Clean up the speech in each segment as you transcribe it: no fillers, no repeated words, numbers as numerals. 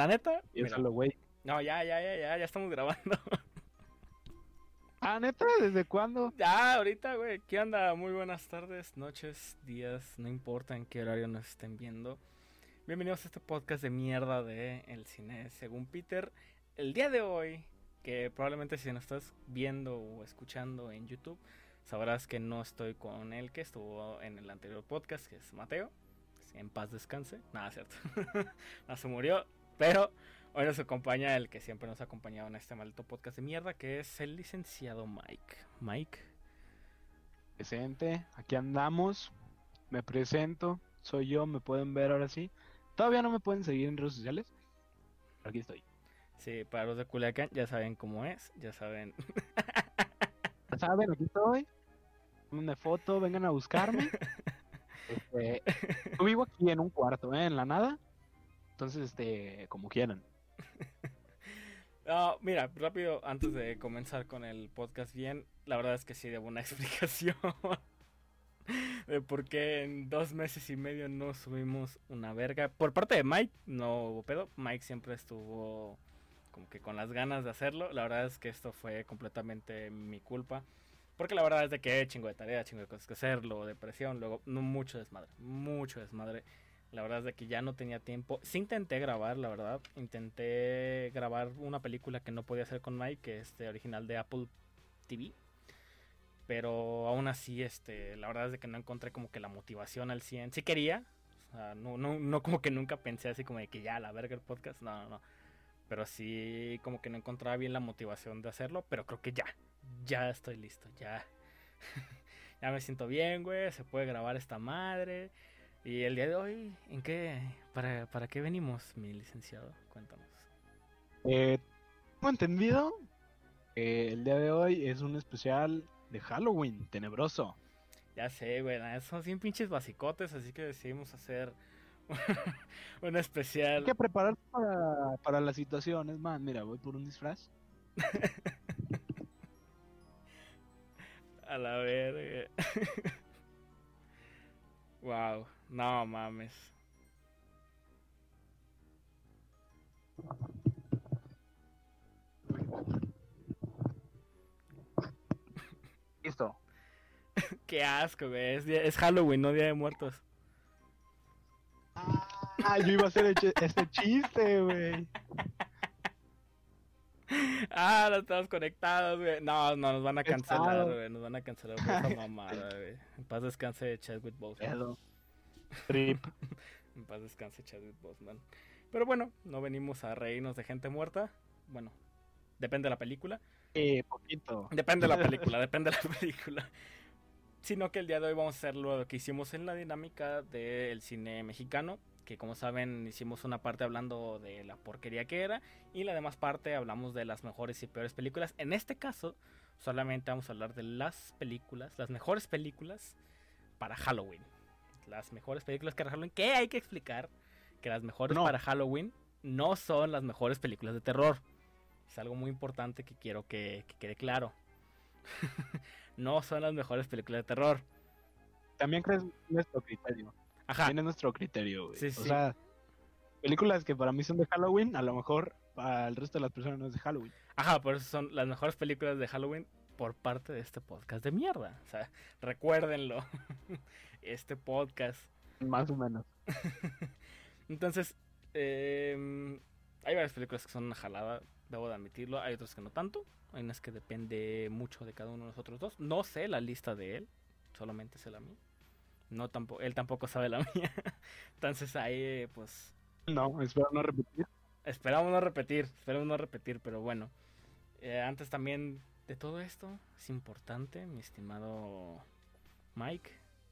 La neta, mira. Piénsalo, güey. No, ya estamos grabando. Ah, ¿neta? ¿Desde cuándo? Ya, ahorita, güey. ¿Qué onda? Muy buenas tardes, noches, días, no importa en qué horario nos estén viendo. Bienvenidos a este podcast de mierda de El Cine según Peter. El día de hoy, que probablemente si nos estás viendo o escuchando en YouTube, sabrás que no estoy con él, que estuvo en el anterior podcast, que es Mateo. En paz descanse. Nada, cierto. No se murió, pero hoy nos acompaña el que siempre nos ha acompañado en este maldito podcast de mierda, que es el licenciado Mike. Mike. Presente, aquí andamos. Me presento, soy yo, me pueden ver ahora sí. Todavía no me pueden seguir en redes sociales, pero aquí estoy. Sí, para los de Culiacán ya saben cómo es, ya saben. Ya saben, aquí estoy. Una foto, vengan a buscarme. Yo vivo aquí en un cuarto, en la nada. Entonces, como quieran. No, mira, rápido, antes de comenzar con el podcast bien, la verdad es que sí debo una explicación de por qué en 2 meses y medio no subimos una verga. Por parte de Mike, no hubo pedo. Mike siempre estuvo como que con las ganas de hacerlo. La verdad es que esto fue completamente mi culpa. Porque la verdad es de que chingo de tarea, chingo de cosas que hacer, luego depresión, luego no, mucho desmadre. La verdad es de que ya no tenía tiempo. Sí intenté grabar, la verdad. Intenté grabar una película que no podía hacer con Mike, que es original de Apple TV. Pero aún así, la verdad es de que no encontré como que la motivación al 100. Sí quería. O sea, no como que nunca pensé así como de que ya, la verga el podcast. No. Pero sí como que no encontraba bien la motivación de hacerlo. Pero creo que ya estoy listo, ya. Ya me siento bien, güey. Se puede grabar esta madre. Y el día de hoy, ¿en qué? ¿Para qué venimos, mi licenciado? Cuéntanos. Tengo entendido que el día de hoy es un especial de Halloween, tenebroso. Ya sé, güey, son 100 pinches basicotes, así que decidimos hacer un especial. Hay que preparar para la situación. Es más, mira, voy por un disfraz. A la verga. Wow, no mames. Listo. Qué asco, güey. Es Halloween, no Día de Muertos. Yo iba a hacer este chiste, güey. No estamos conectados, güey. No, nos van a cancelar, güey. Nos van a cancelar por esa mamada, güey. En paz descanse Chadwick Boseman. Trip. En paz descanse Chadwick Boseman. Pero bueno, no venimos a reírnos de gente muerta. Bueno, depende de la película. Poquito. Depende de la película. Sino que el día de hoy vamos a hacer lo que hicimos en la dinámica del cine mexicano. Que como saben hicimos una parte hablando de la porquería que era. Y la demás parte hablamos de las mejores y peores películas. En este caso solamente vamos a hablar de las películas, las mejores películas para Halloween. Las mejores películas para Halloween. Que hay que explicar que las mejores para Halloween no son las mejores películas de terror. Es algo muy importante que quiero que quede claro. No son las mejores películas de terror. También crees nuestro criterio. Ajá. Tiene nuestro criterio, güey. Sí. O sea, películas que para mí son de Halloween, a lo mejor para el resto de las personas no es de Halloween. Ajá, por eso son las mejores películas de Halloween por parte de este podcast de mierda. O sea, recuérdenlo. Este podcast. Más o menos. Entonces, hay varias películas que son una jalada, debo de admitirlo. Hay otras que no tanto. Hay unas que depende mucho de cada uno de nosotros dos. No sé la lista de él, solamente sé la mía. Él tampoco sabe la mía. Entonces ahí, pues... No, espero no repetir. Esperamos no repetir, pero bueno. Antes también de todo esto, es importante, mi estimado Mike,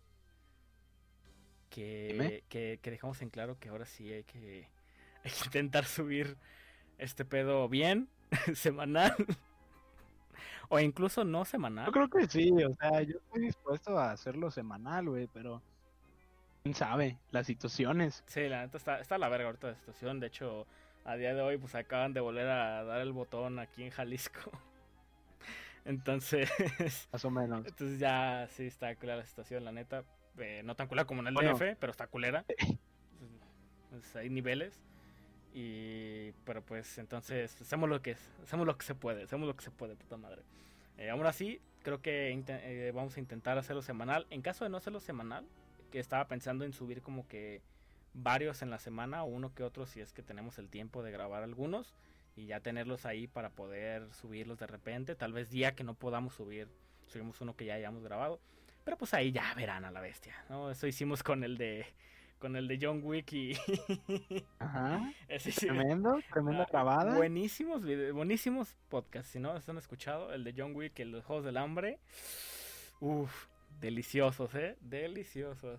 que dejamos en claro que ahora sí hay que intentar subir este pedo bien, semanal, o incluso no semanal. Yo creo que sí, o sea, yo estoy dispuesto a hacerlo semanal, güey, pero quién sabe, las situaciones. Sí, la neta está la verga ahorita la situación. De hecho, a día de hoy pues acaban de volver a dar el botón aquí en Jalisco. Entonces, más o menos. Entonces ya sí está culera la situación, la neta. No tan culera como en el DF, pero está culera. Entonces, hay niveles. Pero pues entonces hacemos lo que se puede, puta madre. Aún así, creo que vamos a intentar hacerlo semanal. En caso de no hacerlo semanal, que estaba pensando en subir como que varios en la semana, o uno que otro si es que tenemos el tiempo de grabar algunos, y ya tenerlos ahí para poder subirlos de repente. Tal vez día que no podamos subimos uno que ya hayamos grabado. Pero pues ahí ya verán a la bestia, ¿no? Eso hicimos con el de John Wick y Ajá. ese sí, Tremenda grabada. buenísimos podcasts. Si no los han escuchado, el de John Wick y el de los Juegos del Hambre, uff, deliciosos, deliciosos.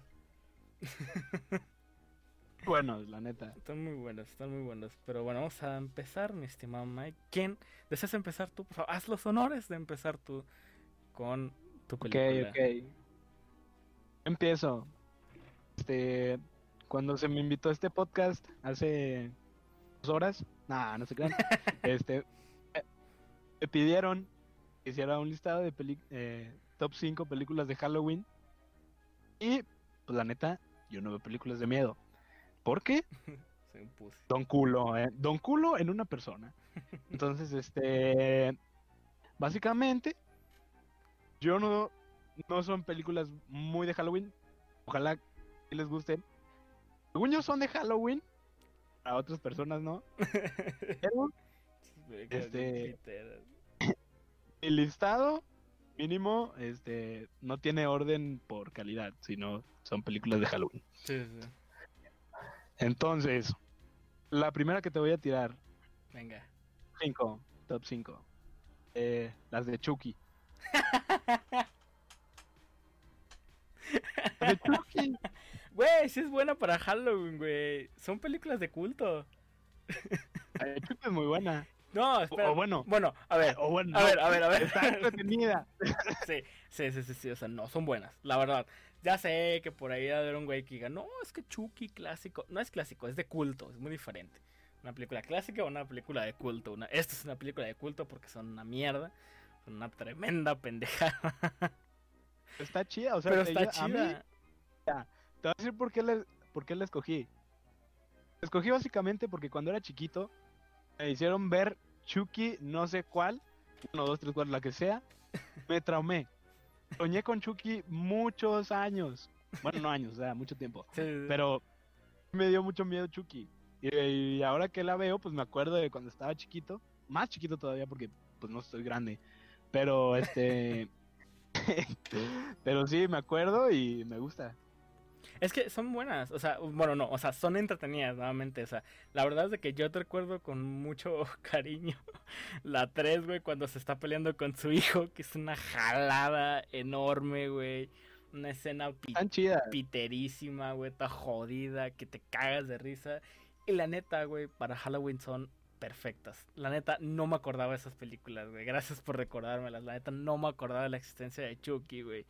Buenos, la neta. Están muy buenos. Pero bueno, vamos a empezar, mi estimado Mike. ¿Quién deseas empezar tú? Por favor, haz los honores de empezar tú con tu película. Ok. Empiezo. Cuando se me invitó a este podcast hace 2 horas, no se crean. Me pidieron que hiciera un listado de top 5 películas de Halloween. Y pues la neta, yo no veo películas de miedo. ¿Por qué? Soy un pussy. Don Culo en una persona. Entonces, básicamente, yo no son películas muy de Halloween. Ojalá que les gusten. Según yo son de Halloween, a otras personas no. Pero, el listado mínimo, no tiene orden por calidad, sino son películas de Halloween. Sí. Entonces, la primera que te voy a tirar. Venga. Top 5. Las de Chucky. Las de Chucky. Güey, sí es buena para Halloween, güey. Son películas de culto. Chucky es muy buena. No, espera. Bueno, a ver. A ver. Está entretenida. Sí, o sea, no, son buenas, la verdad. Ya sé que por ahí va a haber un güey que diga, no, es que Chucky clásico. No es clásico, es de culto, es muy diferente. Una película clásica o una película de culto. Esta es una película de culto porque son una mierda. Son una tremenda pendejada. Está chida, o sea, pero está chida. A mí, ya, te voy a decir por qué la escogí. La escogí básicamente porque cuando era chiquito me hicieron ver Chucky, no sé cuál, 1, 2, 3, 4, la que sea. Me traumé. Soñé con Chucky muchos años. Bueno, no años, o sea, mucho tiempo. Sí. Pero me dio mucho miedo Chucky. Y ahora que la veo, pues me acuerdo de cuando estaba chiquito. Más chiquito todavía porque pues no estoy grande. Pero pero sí, me acuerdo y me gusta. Es que son buenas, o sea, bueno, no, o sea, son entretenidas nuevamente, o sea, la verdad es de que yo te recuerdo con mucho cariño la 3, güey, cuando se está peleando con su hijo, que es una jalada enorme, güey, una escena piterísima, güey, está jodida, que te cagas de risa, y la neta, güey, para Halloween son perfectas, la neta, no me acordaba de esas películas, güey, gracias por recordármelas, la neta, no me acordaba de la existencia de Chucky, güey,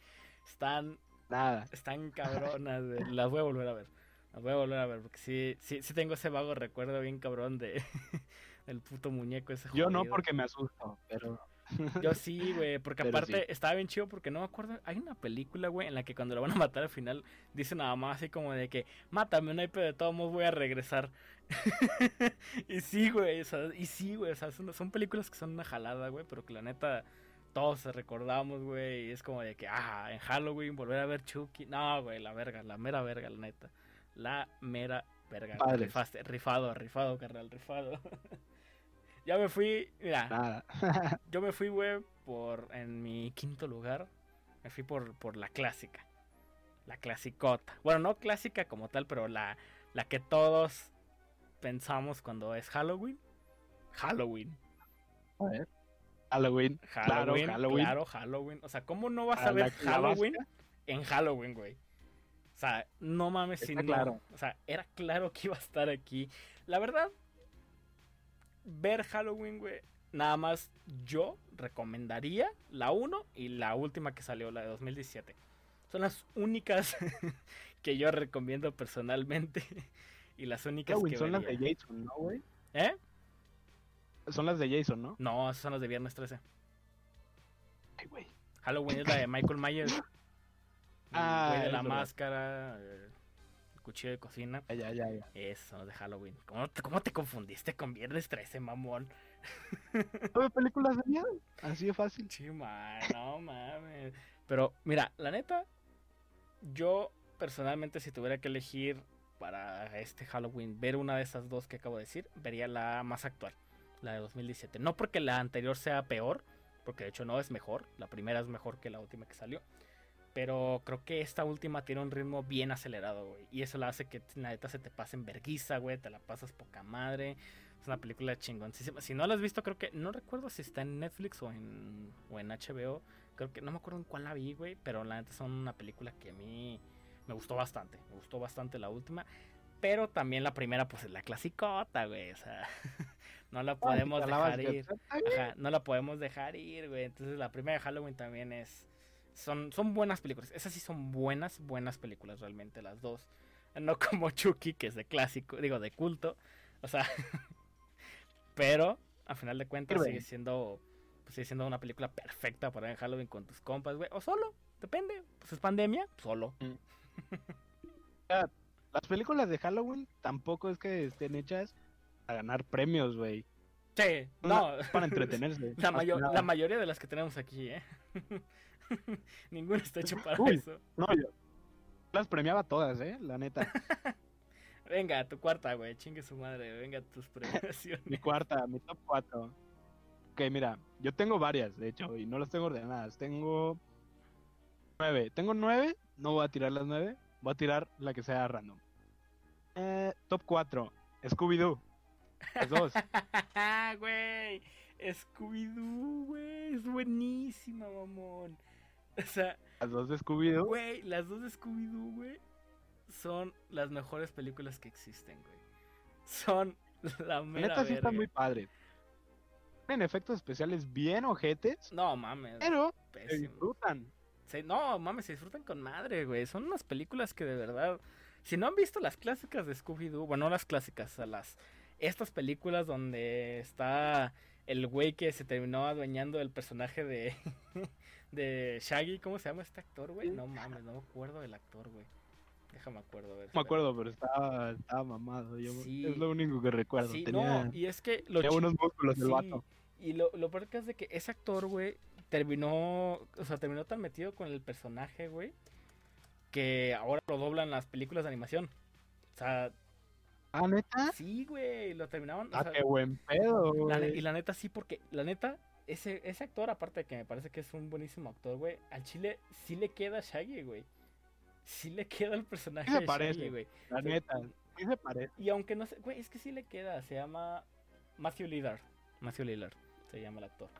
están cabronas, güey. Las voy a volver a ver. Porque sí tengo ese vago recuerdo bien cabrón de el puto muñeco ese jodido. Yo no, porque me asusto, pero... Yo sí, güey, porque pero aparte estaba bien chido porque no me acuerdo. Hay una película, güey, en la que cuando lo van a matar al final dice nada más así como de que mátame, no hay pedo, de todos modos voy a regresar. Y sí, güey, o sea, son películas que son una jalada, güey, pero que la neta todos recordamos, güey, y es como de que, en Halloween volver a ver Chucky. No, güey, la mera verga, la neta. La mera verga. Rifado, carnal, rifado. Ya me fui, mira. Yo me fui, güey, en mi quinto lugar, me fui por la clásica. La clasicota. Bueno, no clásica como tal, pero la que todos pensamos cuando es Halloween. A ver. Halloween. Claro, Halloween. O sea, ¿cómo no vas a ver Halloween en Halloween, güey? O sea, no mames, si no. Claro. O sea, era claro que iba a estar aquí. La verdad, ver Halloween, güey, nada más yo recomendaría la 1 y la última que salió, la de 2017. Son las únicas que yo recomiendo personalmente. Y las únicas Halloween que son vería. Las de Jason, ¿no, güey? Son las de Jason, ¿no? No, esas son las de Viernes 13. Ay, güey. Halloween es la de Michael Myers. Güey de la máscara. cuchillo de cocina. Ya. Eso, de Halloween. ¿Cómo te confundiste con Viernes 13, mamón? ¿No veo películas de miedo? Así de fácil. Sí, man, no mames. Pero, mira, la neta, yo personalmente, si tuviera que elegir para este Halloween ver una de esas dos que acabo de decir, vería la más actual, la de 2017. No porque la anterior sea peor, porque de hecho no es mejor. La primera es mejor que la última que salió. Pero creo que esta última tiene un ritmo bien acelerado, güey. Y eso la hace que la neta se te pase en verguiza, güey. Te la pasas poca madre. Es una película chingoncísima. Si no la has visto, creo que... No recuerdo si está en Netflix o en HBO. Creo que... No me acuerdo en cuál la vi, güey. Pero la neta son una película que a mí me gustó bastante. Me gustó bastante la última. Pero también la primera, pues es la clasicota, güey. O sea... no la podemos dejar ir. Ajá, no la podemos dejar ir, güey. Entonces la primera de Halloween también es... Son buenas películas. Esas sí son buenas películas realmente, las dos. No como Chucky, que es de clásico, digo, de culto. O sea, pero a final de cuentas sigue siendo una película perfecta para ver en Halloween con tus compas, güey. O solo, depende. Pues es pandemia, solo. Las películas de Halloween tampoco es que estén hechas a ganar premios, güey. Sí, no. Para entretenerse. La mayoría de las que tenemos aquí, Ninguna está hecho para eso. No, yo las premiaba todas, la neta. Venga, tu cuarta, güey, chingue su madre, venga tus premiaciones. Mi cuarta, mi top 4. Ok, mira, yo tengo varias, de hecho, y no las tengo ordenadas. Tengo 9. Tengo 9, no voy a tirar las 9, voy a tirar la que sea random. Top 4, Scooby-Doo. Las dos. Güey, Scooby-Doo, güey, es buenísima, mamón. O sea, las dos de Scooby-Doo. Güey, las dos de Scooby-Doo, güey, son las mejores películas que existen, güey. Son la mera neta sí verga. están muy padres. Tienen efectos especiales bien ojetes. No mames. Pero pésimo. se disfrutan. No mames, se disfrutan con madre, güey. Son unas películas que de verdad... Si no han visto las clásicas de Scooby-Doo, bueno, no las clásicas, estas películas donde está el güey que se terminó adueñando del personaje de de Shaggy, ¿cómo se llama este actor, güey? No mames, no me acuerdo del actor, güey. Déjame acuerdo, a ver. No me acuerdo, pero estaba mamado. Sí. Es lo único que recuerdo. Sí, tenía, no, y es que tenía unos músculos el vato. Y lo peor que es de que ese actor, güey, terminó tan metido con el personaje, güey, que ahora lo doblan las películas de animación. O sea, ¿ah, neta? Sí, güey, lo terminaron. Qué buen pedo, güey. Y la neta sí, porque la neta, ese actor, aparte de que me parece que es un buenísimo actor, güey, al chile sí le queda a Shaggy, güey. Sí le queda el personaje sí se de parece, Shaggy, güey. La neta, sí se parece. Y aunque no sé, güey, es que sí le queda, se llama Matthew Lillard. Matthew Lillard se llama el actor.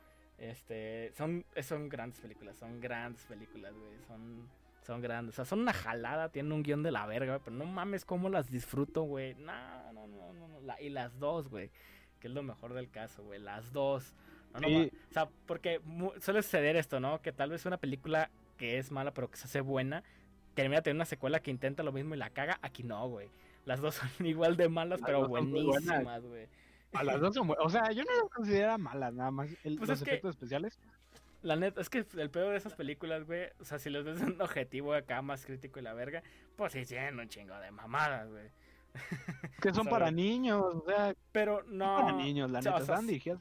Son grandes películas, güey. Son grandes, o sea, son una jalada, tienen un guión de la verga, pero no mames cómo las disfruto, güey. No. Y las dos, güey, que es lo mejor del caso, güey, las dos. Sí. O sea, porque suele suceder esto, ¿no? Que tal vez una película que es mala, pero que se hace buena, termina teniendo una secuela que intenta lo mismo y la caga. Aquí no, güey. Las dos son igual de malas, pero buenísimas, güey. A las dos son buenas. O sea, yo no las considero malas, nada más. Pues los efectos especiales. La neta, es que el peor de esas películas, güey, o sea, si les ves un objetivo acá más crítico y la verga, pues sí tienen un chingo de mamadas, güey. Que son para niños, o sea. Pero no. Para niños, la neta, están dirigidas.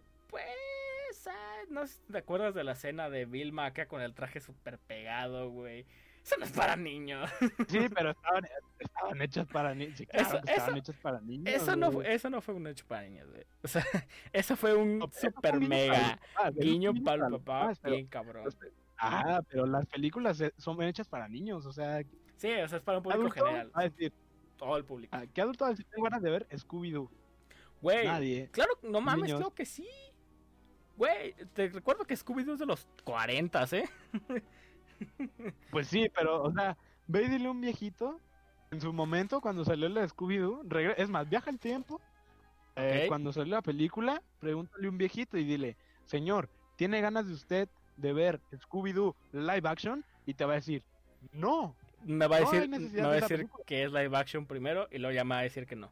Pues, ¿no te acuerdas de la escena de Vilma acá con el traje súper pegado, güey? Eso no es para niños. Sí, pero estaban hechas para niños. Sí, claro, estaban hechas para niños. Eso no fue un hecho para niños, güey. O sea, eso fue un super mega guiño para el papá, bien cabrón. Pero las películas son hechas para niños, o sea. Sí, o sea, es para un público general. A decir, todo el público. ¿Qué adulto va a decir? Tengo ganas de ver Scooby-Doo. Güey, nadie. Claro, no mames, creo que sí. Güey, te recuerdo que Scooby-Doo es de los 40, ¿eh? Pues sí, pero, o sea, ve y dile a un viejito, en su momento, cuando salió la de Scooby-Doo, es más, viaja el tiempo, cuando salió la película, pregúntale a un viejito y dile, señor, ¿tiene ganas de usted de ver Scooby-Doo live action? Y te va a decir, no. Me va a decir que es live action primero y luego ya me va a decir que no.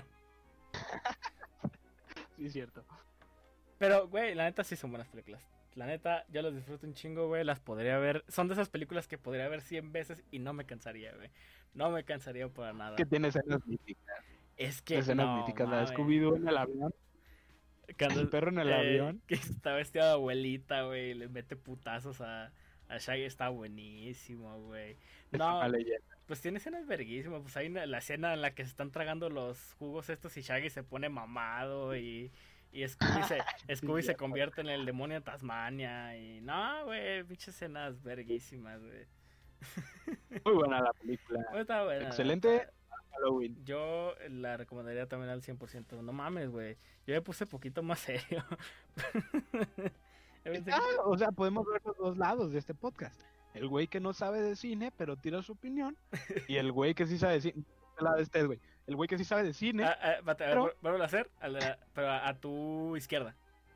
Sí, es cierto. Pero, güey, la neta sí son buenas películas. La neta, yo las disfruto un chingo, güey. Las podría ver. Son de esas películas que podría ver 100 veces y no me cansaría, güey. No me cansaría para nada. Que tiene escenas míticas. Es que, Escenas no, míticas. La de mames. Scooby-Doo en el avión. Cuando, El perro en el avión. que está vestida de abuelita, güey. Le mete putazos a Shaggy. Está buenísimo, güey. Es No, una leyenda. pues tiene escenas verguísimas. Pues hay la escena en la que se están tragando los jugos estos y Shaggy se pone mamado y Scooby se convierte en el demonio de Tasmania. Y no, güey, pinches escenas verguísimas, güey. Muy buena la película. Está buena. Excelente Halloween. Yo la recomendaría también al 100%. No mames, güey. Yo me puse poquito más serio. O sea, podemos ver los dos lados de este podcast. El güey que no sabe de cine, pero tira su opinión. Y el güey que sí sabe de cine. Güey. El güey que sí sabe de cine. Vuelvo a hacer, pero a tu izquierda.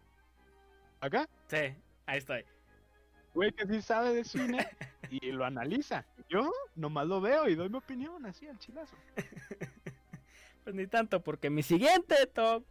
¿Acá? Sí, ahí estoy. Güey que sí sabe de cine y lo analiza. Yo nomás lo veo y doy mi opinión así al chilazo. Pues ni tanto, porque mi siguiente top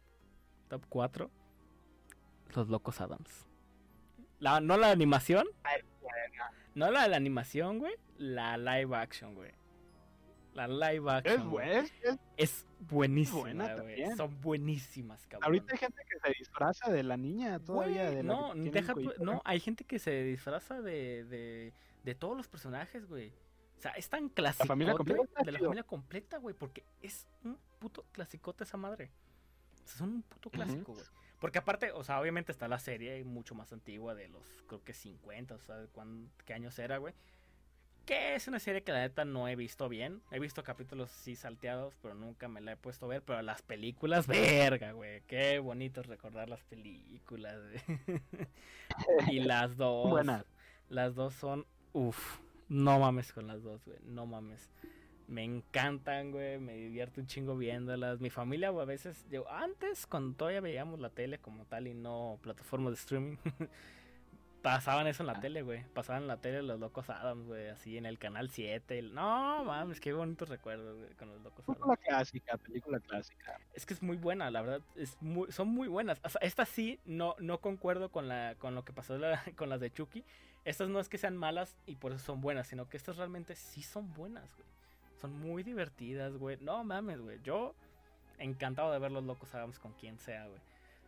4, Los Locos Adams. No la animación. No la de la animación, güey. La live action, güey. La live action. Es buenísima, güey. Son buenísimas, cabrón. Ahorita hay gente que se disfraza de la niña todavía. Güey, de no, hay gente que se disfraza de todos los personajes, güey. O sea, es tan clásico de la familia completa, güey. Porque es un puto clasicote esa madre. O sea, es un puto clásico, güey. Porque aparte, o sea, obviamente está la serie mucho más antigua de los, creo que 50, o sea, qué años era, güey. Que es una serie que la neta no he visto bien. He visto capítulos sí salteados, pero nunca me la he puesto a ver. Pero las películas, verga, güey. Qué bonito es recordar las películas, güey. Y las dos. Buenas. Las dos son, no mames con las dos, güey. No mames. Me encantan, güey, me divierto un chingo viéndolas. Mi familia, güey, a veces, antes, cuando todavía veíamos la tele como tal y no plataformas de streaming, pasaban eso en la tele, güey. Pasaban en la tele Los Locos Adams, güey, así en el canal 7. No, mames, qué bonitos recuerdos, güey, con Los Locos Adams. Película clásica. Es que es muy buena, la verdad, son muy buenas. O sea, estas sí, no concuerdo con lo que pasó con las de Chucky. Estas no es que sean malas y por eso son buenas, sino que estas realmente sí son buenas, güey. Son muy divertidas, güey. No mames, güey. Yo encantado de ver Los Locos Adams con quien sea, güey.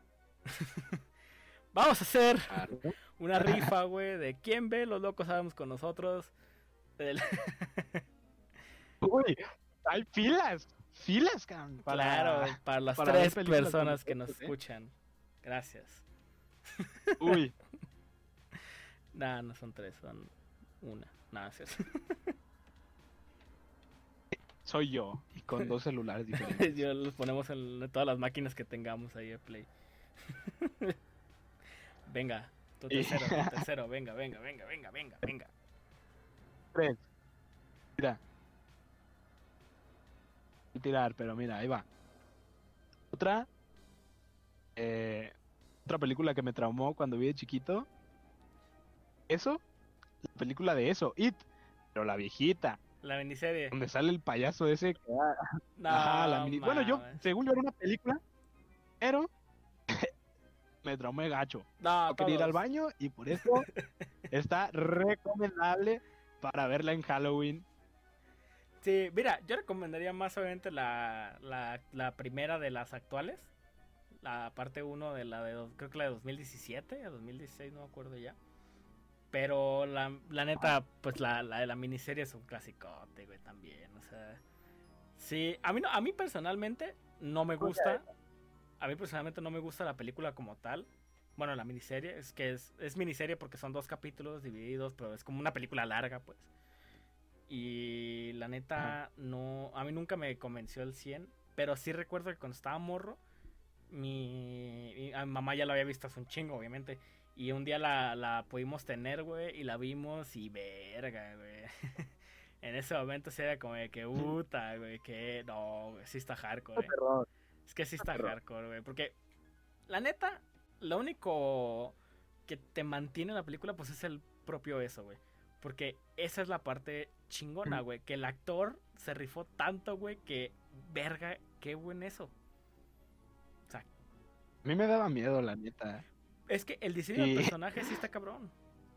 Vamos a hacer una rifa, güey, de quién ve Los Locos Adams con nosotros. Uy, hay filas, cabrón. Claro, para las 3 personas que nos escuchan. Gracias. Uy. Nah, no son 3, son 1. Nada, es cierto. Soy yo, y con 2 celulares diferentes. Yo los ponemos en todas las máquinas que tengamos ahí de Play. Venga, tu tercero, venga. 3. Mira. Tirar, pero mira, ahí va. Otra película que me traumó cuando vi de chiquito. La película de Eso, It, pero la viejita. La miniserie. Donde sale el payaso ese. Bueno, según yo era una película, pero me traumé gacho. No quería ir al baño y por eso está recomendable para verla en Halloween. Sí, mira, yo recomendaría más obviamente la primera de las actuales. La parte 1 de creo que la de 2017 o 2016, no me acuerdo ya. Pero la neta, pues la de la miniserie es un clasicote, güey, también. O sea, sí, a mí personalmente no me gusta. A mí personalmente no me gusta la película como tal. Bueno, la miniserie, es que es miniserie porque son 2 capítulos divididos, pero es como una película larga, pues. Y la neta, no, a mí nunca me convenció el 100, pero sí recuerdo que cuando estaba morro, mi mamá ya la había visto hace un chingo, obviamente. Y un día la pudimos tener, güey, y la vimos y verga, güey. En ese momento se era como de que, puta, güey, que no, güey, sí está hardcore, Es que sí está hardcore, güey, porque la neta, lo único que te mantiene la película, pues es el propio eso, güey. Porque esa es la parte chingona, güey, que el actor se rifó tanto, güey, que verga, qué buen eso. O sea, a mí me daba miedo, la neta. Es que el diseño del Y personaje sí está cabrón.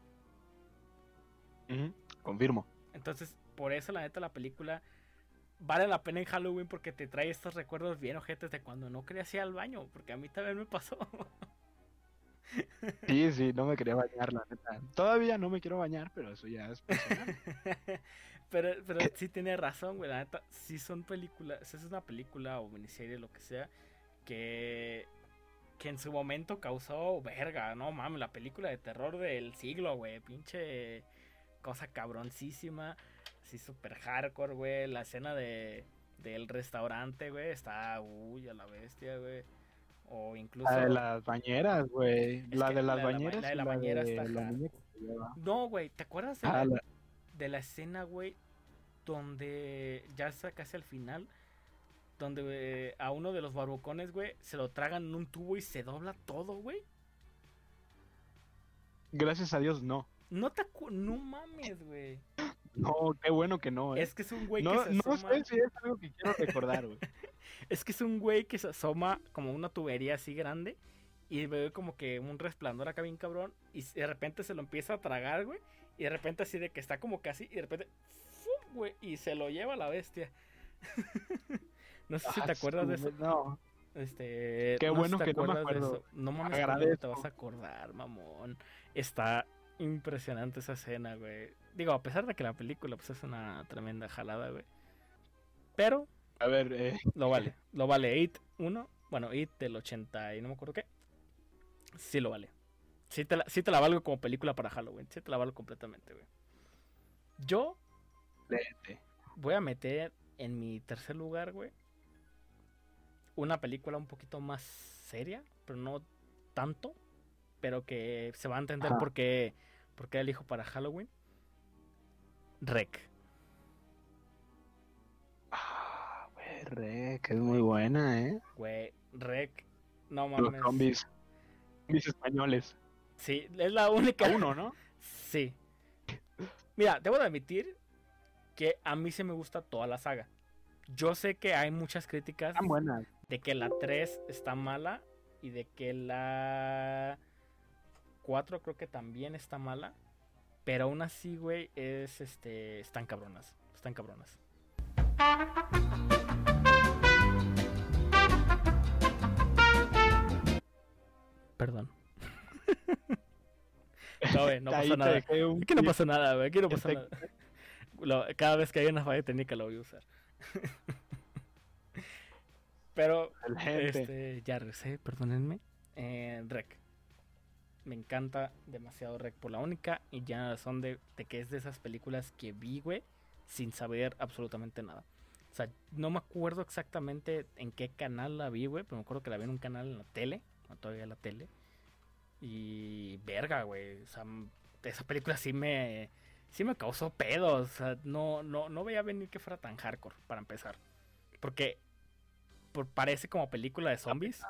confirmo. Entonces, por eso la neta la película vale la pena en Halloween porque te trae estos recuerdos bien ojetes de cuando no quería ir al baño, porque a mí también me pasó. Sí, no me quería bañar, la neta. Todavía no me quiero bañar, pero eso ya es personal. pero sí tiene razón, güey, la neta, sí son películas, es una película o miniserie, lo que sea, que en su momento causó verga, no mames, la película de terror del siglo, güey, pinche cosa cabroncísima, así super hardcore, güey, la escena del restaurante, güey, está, uy, a la bestia, güey, o incluso... La de las bañeras, güey. Es La que de las la bañeras de y la la bañera está de la hard. niña que se lleva. No, güey, ¿te acuerdas Ah, la- de la escena, güey, donde ya está casi al final, donde a uno de los barbocones, güey, se lo tragan en un tubo y se dobla todo, güey? Gracias a Dios, no. No mames, güey. No, qué bueno que no, Es que es un güey que No, se no asoma. sé si es algo que quiero recordar, güey. Es que es un güey que se asoma como una tubería así grande y ve como que un resplandor acá bien cabrón y de repente se lo empieza a tragar, güey. Y de repente así de que está como casi y de repente, ¡fum! Güey, y se lo lleva la bestia. No sé si te acuerdas de eso. No, qué No sé bueno si te que no me acuerdas de acuerdo. eso. No mames, ¿cómo no te Agradezco. vas a acordar, mamón? Está impresionante esa escena, güey. Digo, a pesar de que la película pues es una tremenda jalada, güey. Pero A ver, lo vale. Lo vale. It 1, bueno, It del 80 y no me acuerdo qué. Sí lo vale. Sí te la valgo como película para Halloween. Sí te la valgo completamente, güey. Yo léete. voy a meter en mi tercer lugar, güey, una película un poquito más seria, pero no tanto, pero que se va a entender Ajá. por qué elijo para Halloween. Rec. Ah, güey, que es muy buena, Güey, Rec. No Los mames. zombies españoles. Sí, es la única. Uno, ¿no? Sí. Mira, debo de admitir que a mí sí me gusta toda la saga. Yo sé que hay muchas críticas Están buenas. de que la 3 está mala y de que la 4 creo que también está mala. Pero aún así, güey, están cabronas. Están cabronas. Perdón. No, güey, no Ahí pasa te nada. dejé un Aquí no clip pasa nada, güey. Aquí no pasa en nada. Cada vez que hay una falla técnica lo voy a usar. Pero, excelente. ya regresé, perdónenme. Rec. Me encanta demasiado Rec por la única y ya son de que es de esas películas que vi, güey, sin saber absolutamente nada. O sea, no me acuerdo exactamente en qué canal la vi, güey, pero me acuerdo que la vi en un canal en la tele, no todavía la tele. Y verga, güey, o sea, esa película sí me causó pedos, o sea, no veía venir que fuera tan hardcore para empezar. Porque parece como película de zombies,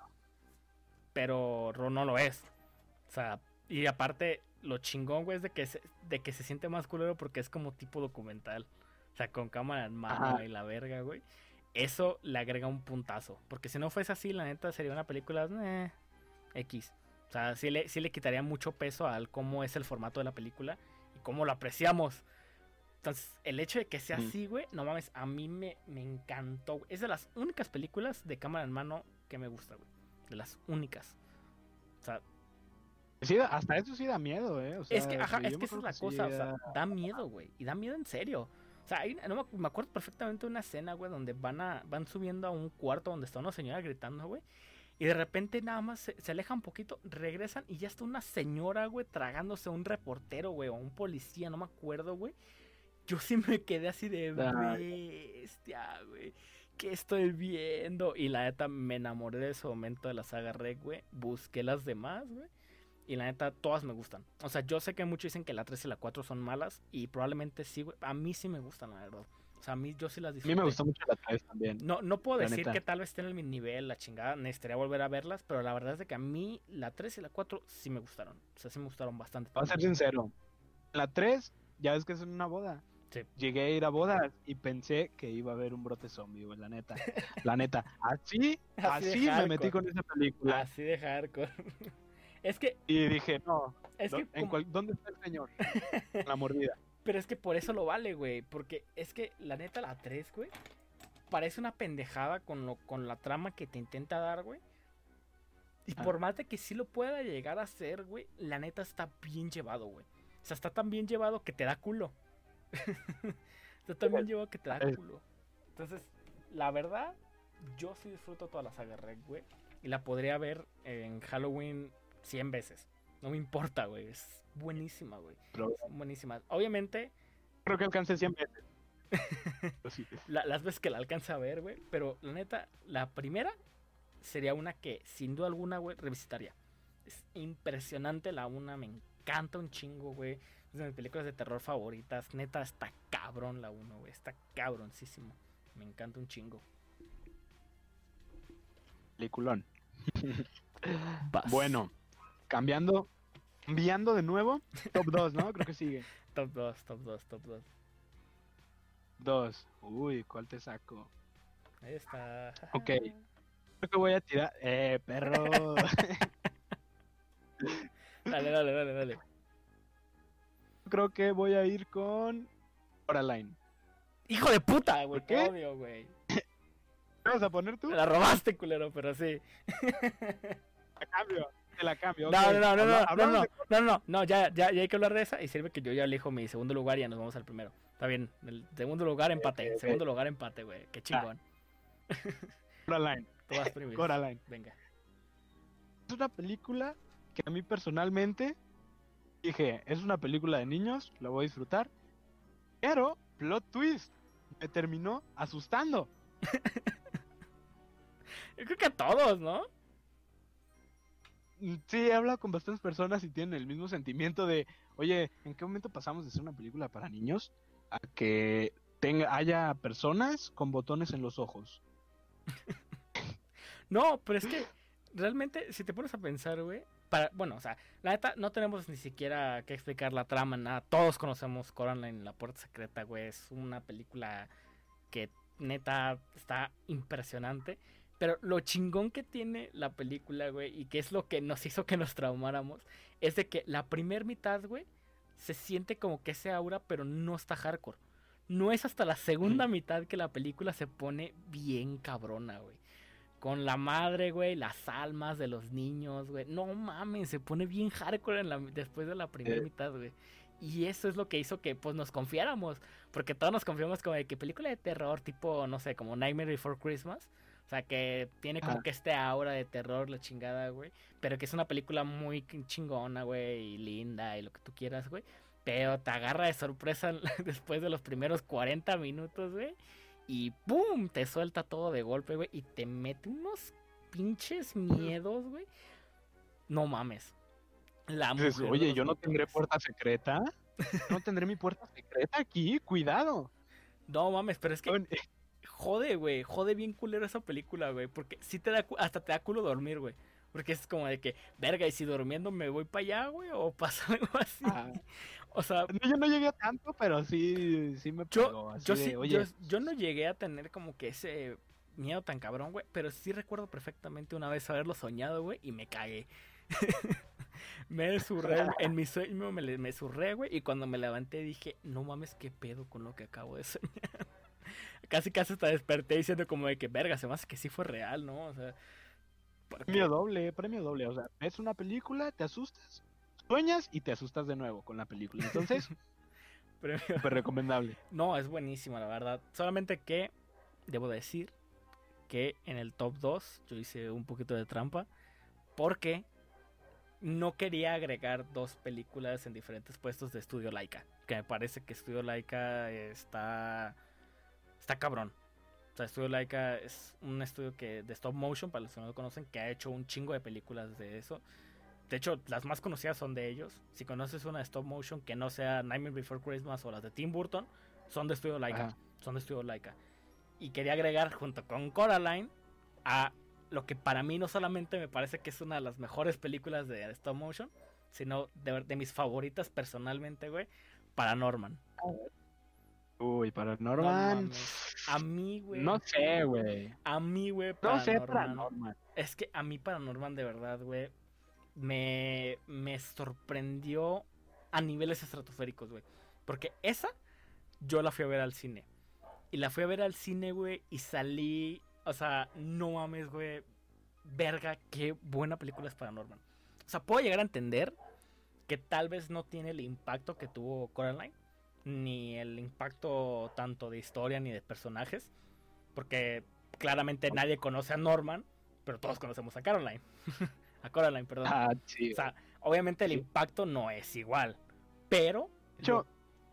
pero no lo es. O sea, y aparte, lo chingón, güey, es de que se siente más culero porque es como tipo documental. O sea, con cámara en mano Ajá. y la verga, güey. Eso le agrega un puntazo. Porque si no fuese así, la neta sería una película X. O sea, sí le quitaría mucho peso al cómo es el formato de la película y cómo lo apreciamos. Entonces, el hecho de que sea así, güey, no mames, a mí me encantó. Es de las únicas películas de cámara en mano que me gusta, güey. De las únicas. O sea, Sí, hasta eso sí da miedo, O sea, es que, ajá, yo es que me esa es acuerdo la sí cosa, o sea, da- da miedo, güey. Y da miedo en serio. O sea, no me acuerdo perfectamente de una escena, güey, donde van subiendo a un cuarto donde está una señora gritando, güey. Y de repente nada más se aleja un poquito, regresan y ya está una señora, güey, tragándose a un reportero, güey, o a un policía, no me acuerdo, güey. Yo sí me quedé así de bestia, güey. ¿Qué estoy viendo? Y la neta me enamoré de ese momento de la saga Rec, güey. Busqué las demás, güey. Y la neta, todas me gustan. O sea, yo sé que muchos dicen que la 3 y la 4 son malas. Y probablemente sí, güey. A mí sí me gustan, la verdad. O sea, a mí yo sí las A mí disfruté. me gustó mucho la 3 también. No puedo la decir neta. que tal vez estén en mi nivel, la chingada. Necesitaría volver a verlas. Pero la verdad es de que a mí la 3 y la 4 sí me gustaron. O sea, sí me gustaron bastante. Voy a ser también. sincero. La 3, ya ves que es una boda. Sí. Llegué a ir a bodas y pensé que iba a haber un brote zombie, güey, la neta. La neta. Así Así de me metí hardcore. con esa película. Así de hardcore. Es que, Y dije, no, es que, ¿dónde está el señor? La mordida. pero es que por eso lo vale, güey. Porque es que, la neta, la 3, güey, parece una pendejada con la trama que te intenta dar, güey. Y por más de que sí lo pueda llegar a hacer, güey, la neta está bien llevado, güey. O sea, está tan bien llevado que te da culo. Está tan bien llevado que te da culo. Entonces, la verdad, yo sí disfruto toda la saga Rec, güey. Y la podría ver en Halloween 100 veces. No me importa, güey. Es buenísima, güey. Buenísima. Obviamente, Creo que alcancé 100 veces. Sí. las veces que la alcanza a ver, güey. Pero la neta, la primera sería una que sin duda alguna, güey, revisitaría. Es impresionante la una, me encanta un chingo, güey. Es de mis películas de terror favoritas. Neta, está cabrón la 1, güey. Está cabroncísimo. Me encanta un chingo. Peliculón. Vas. Bueno, cambiando de nuevo. Top 2, ¿no? Creo que sigue. Top 2, top 2, top 2. 2. Uy, ¿cuál te saco? Ahí está. Ok. Creo que voy a tirar. Perro. Dale. Creo que voy a ir con Coraline. ¡Hijo de puta, güey! ¿Por qué? Te odio, güey. ¿Qué vas a poner tú? Me la robaste, culero, pero sí. Te la cambio. No, ya hay que hablar de esa y sirve que yo ya elijo mi segundo lugar y ya nos vamos al primero. Está bien, el segundo lugar empate, Okay. Segundo lugar empate, güey. Qué chingón. Coraline. Tú vas primero. Coraline. Venga. Es una película que a mí personalmente dije, es una película de niños, la voy a disfrutar, pero plot twist, me terminó asustando. Yo creo que a todos, ¿no? Sí, he hablado con bastantes personas y tienen el mismo sentimiento de, oye, ¿en qué momento pasamos de ser una película para niños a que haya personas con botones en los ojos? No, pero es que realmente, si te pones a pensar, güey, bueno, o sea, la neta, no tenemos ni siquiera que explicar la trama, nada. Todos conocemos Coraline, la puerta secreta, güey. Es una película que neta está impresionante. Pero lo chingón que tiene la película, güey, y que es lo que nos hizo que nos traumáramos, es de que la primer mitad, güey, se siente como que ese aura, pero no está hardcore. No es hasta la segunda mitad que la película se pone bien cabrona, güey. Con la madre, güey, las almas de los niños, güey. No mames, se pone bien hardcore después de la primera mitad, güey. Y eso es lo que hizo que, pues, nos confiáramos. Porque todos nos confiamos como de que película de terror, tipo, no sé, como Nightmare Before Christmas. O sea, que tiene como que este aura de terror, la chingada, güey. Pero que es una película muy chingona, güey, y linda, y lo que tú quieras, güey. Pero te agarra de sorpresa después de los primeros 40 minutos, güey. Y ¡pum! Te suelta todo de golpe, güey. Y te mete unos pinches miedos, güey. No mames. Oye, yo no tendré puerta secreta. No tendré mi puerta secreta aquí. Cuidado. No mames, pero es que jode, güey. Jode bien culero esa película, güey. Porque sí hasta te da culo dormir, güey. Porque es como de que, verga, y si durmiendo me voy para allá, güey, o pasa algo así. O sea, yo no llegué a tanto, pero sí me pegó. Yo no llegué a tener como que ese miedo tan cabrón, güey, pero sí recuerdo perfectamente una vez haberlo soñado, güey, y me cagué. Me surré, en mi sueño me surré, güey, y cuando me levanté dije, no mames, qué pedo con lo que acabo de soñar. Casi hasta desperté diciendo como de que, verga, se me hace que sí fue real, ¿no? O sea, premio doble, o sea, ves una película, te asustas, sueñas y te asustas de nuevo con la película. Entonces, súper recomendable. No, es buenísima, la verdad. Solamente que debo decir que en el top 2 yo hice un poquito de trampa porque no quería agregar dos películas en diferentes puestos de Estudio Laika. Que me parece que Estudio Laika está cabrón. O sea, Estudio Laika es un estudio de stop motion, para los que no lo conocen, que ha hecho un chingo de películas de eso. De hecho, las más conocidas son de ellos. Si conoces una de stop motion que no sea Nightmare Before Christmas o las de Tim Burton, son de Estudio Laika. Ajá. Son de Estudio Laika. Y quería agregar junto con Coraline a lo que para mí no solamente me parece que es una de las mejores películas de stop motion, sino de mis favoritas personalmente, güey, Paranorman. Uy, Paranorman. No, a mí, güey. No sé, güey. A mí, güey, No sé, Paranorman. Es que a mí Paranorman, de verdad, güey, me sorprendió a niveles estratosféricos, güey. Porque esa yo la fui a ver al cine. Y la fui a ver al cine, güey, y salí, o sea, no mames, güey, verga, qué buena película es Paranorman. O sea, puedo llegar a entender que tal vez no tiene el impacto que tuvo Coraline, ni el impacto tanto de historia ni de personajes, porque claramente nadie conoce a Norman, pero todos conocemos a Caroline. A Coraline, perdón. Sí. O sea, obviamente el impacto no es igual, pero... De hecho,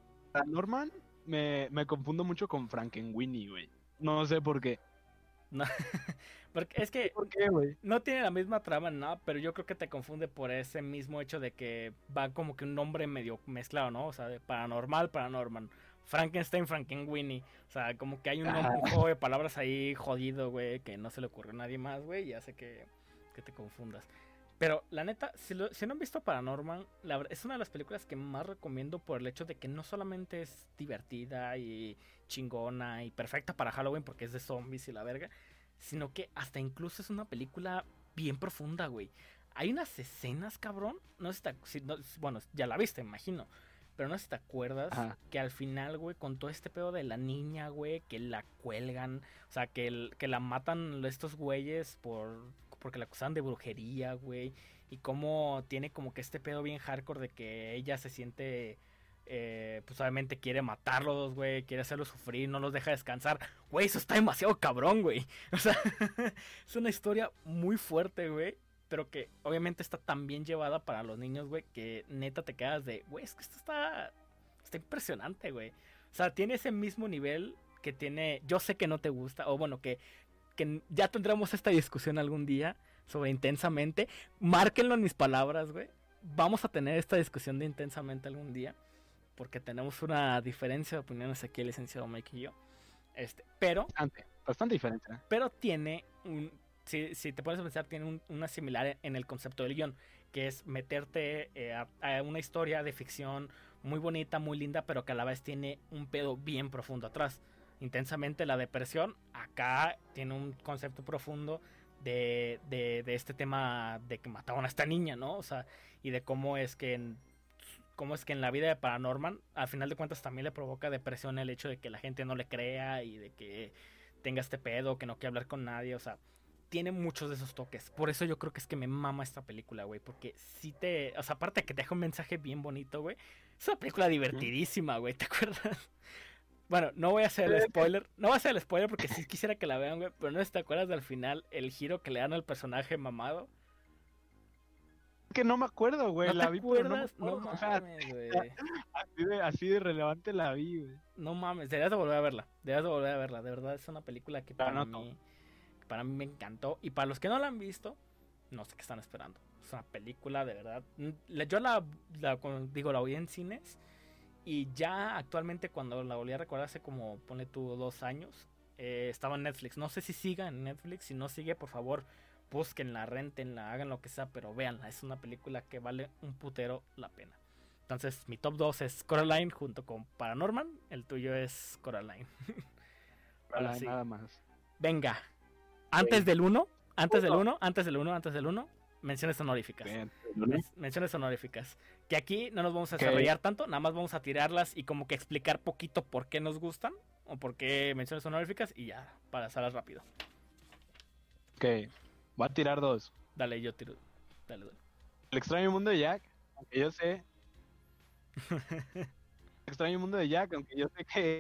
a Norman me confundo mucho con Frankenweenie, güey. No sé por qué. No, porque es que ¿Por qué, güey? no tiene la misma trama, ¿no? Pero yo creo que te confunde por ese mismo hecho de que va como que un nombre medio mezclado, ¿no? O sea, de paranormal, Paranorman. Frankenstein, Frankenweenie. O sea, como que hay un juego de palabras ahí jodido, güey, que no se le ocurrió a nadie más, güey, y hace que te confundas. Pero la neta, si no han visto Paranorman, es una de las películas que más recomiendo por el hecho de que no solamente es divertida y chingona y perfecta para Halloween porque es de zombies y la verga, sino que hasta incluso es una película bien profunda, güey. Hay unas escenas, cabrón, no sé bueno, ya la viste, imagino, pero no sé si te acuerdas que al final, güey, con todo este pedo de la niña, güey, que la cuelgan, o sea, que la matan estos güeyes porque la acusaban de brujería, güey, y cómo tiene como que este pedo bien hardcore de que ella se siente, pues obviamente quiere matarlos, güey, quiere hacerlos sufrir, no los deja descansar, güey, eso está demasiado cabrón, güey, o sea, es una historia muy fuerte, güey, pero que obviamente está tan bien llevada para los niños, güey, que neta te quedas de, güey, es que esto está impresionante, güey, o sea, tiene ese mismo nivel que tiene, yo sé que no te gusta, o bueno, que ya tendremos esta discusión algún día sobre Intensamente. Márquenlo en mis palabras, güey. Vamos a tener esta discusión de Intensamente algún día. Porque tenemos una diferencia de opiniones aquí el licenciado Mike y yo. Pero... Bastante diferencia. Pero tiene un... Si te pones a pensar, tiene una similar en el concepto del guión. Que es meterte a una historia de ficción muy bonita, muy linda, pero que a la vez tiene un pedo bien profundo atrás. Intensamente la depresión, acá tiene un concepto profundo de este tema de que mataron a esta niña, ¿no? O sea, y de cómo es que en la vida de Paranorman, al final de cuentas también le provoca depresión el hecho de que la gente no le crea y de que tenga este pedo, que no quiere hablar con nadie, o sea, tiene muchos de esos toques. Por eso yo creo que es que me mama esta película, güey, porque sí o sea, aparte de que te deja un mensaje bien bonito, güey, es una película divertidísima, güey, ¿te acuerdas? Bueno, no voy a hacer el spoiler. No voy a hacer el spoiler porque sí quisiera que la vean, güey. Pero no sé si te acuerdas del final, el giro que le dan al personaje mamado. Que no me acuerdo, güey. ¿No la te vi, acuerdas? Pero no mames, güey. Así de relevante la vi, güey. No mames, deberías de volver a verla. Deberías de volver a verla. De verdad es una película que para mí me encantó. Y para los que no la han visto, no sé qué están esperando. Es una película de verdad. Yo la vi en cines. Y ya actualmente cuando la volví a recordar hace como, ponle tú, 2 años, estaba en Netflix. No sé si siga en Netflix. Si no sigue, por favor, búsquenla, rentenla, hagan lo que sea, pero véanla. Es una película que vale un putero la pena. Entonces, mi top 2 es Coraline junto con Paranorman. El tuyo es Coraline. Ahora sí. Nada más. Venga. Antes del 1, menciones honoríficas. Menciones honoríficas. Que aquí no nos vamos a desarrollar tanto, nada más vamos a tirarlas y como que explicar poquito por qué nos gustan o por qué menciones honoríficas y ya, para hacerlas rápido. Ok, voy a tirar 2. Dale, yo tiro. Dale. El extraño mundo de Jack, aunque yo sé. El extraño mundo de Jack, aunque yo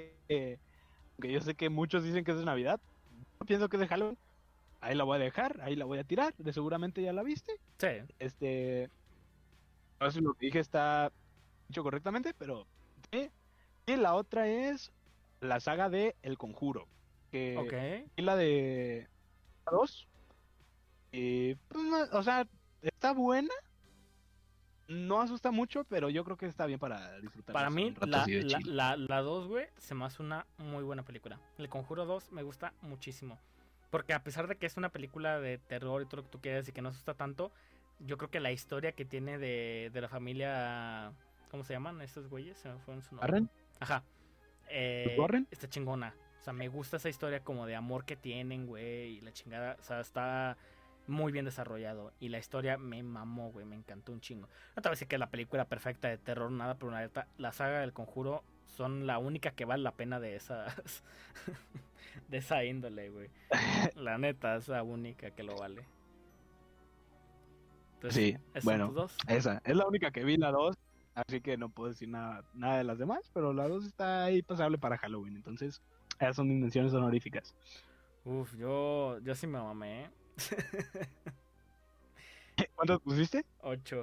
sé que muchos dicen que es de Navidad. Yo pienso que es de Halloween. Ahí la voy a dejar, ahí la voy a tirar. De seguramente ya la viste. Sí. No sé si lo que dije está dicho correctamente, pero sí. Y la otra es la saga de El Conjuro. Y la de 2. Pues, o sea, está buena. No asusta mucho, pero yo creo que está bien para disfrutar. Para mí, la 2, güey, se me hace una muy buena película. El Conjuro 2 me gusta muchísimo. Porque a pesar de que es una película de terror y todo lo que tú quieras y que no asusta tanto, yo creo que la historia que tiene de la familia... ¿Cómo se llaman estos güeyes? Se me fueron su nombre. ¿Warren? Ajá. ¿Warren? Está chingona. O sea, me gusta esa historia como de amor que tienen, güey, y la chingada. O sea, muy bien desarrollado. Y la historia me mamó, güey, me encantó un chingo. No te voy a decir que es la película perfecta de terror, nada, pero una neta, la saga del Conjuro son la única que vale la pena de esas de esa índole, güey. La neta, es la única que lo vale. Entonces, Sí, ¿esas son bueno, tus dos? esa es la única que vi, la 2, así que no puedo decir nada de las demás, pero la 2 está ahí pasable para Halloween, entonces esas son mis menciones honoríficas. Uf, yo sí me mamé, ¿eh? ¿Cuántas pusiste? 8.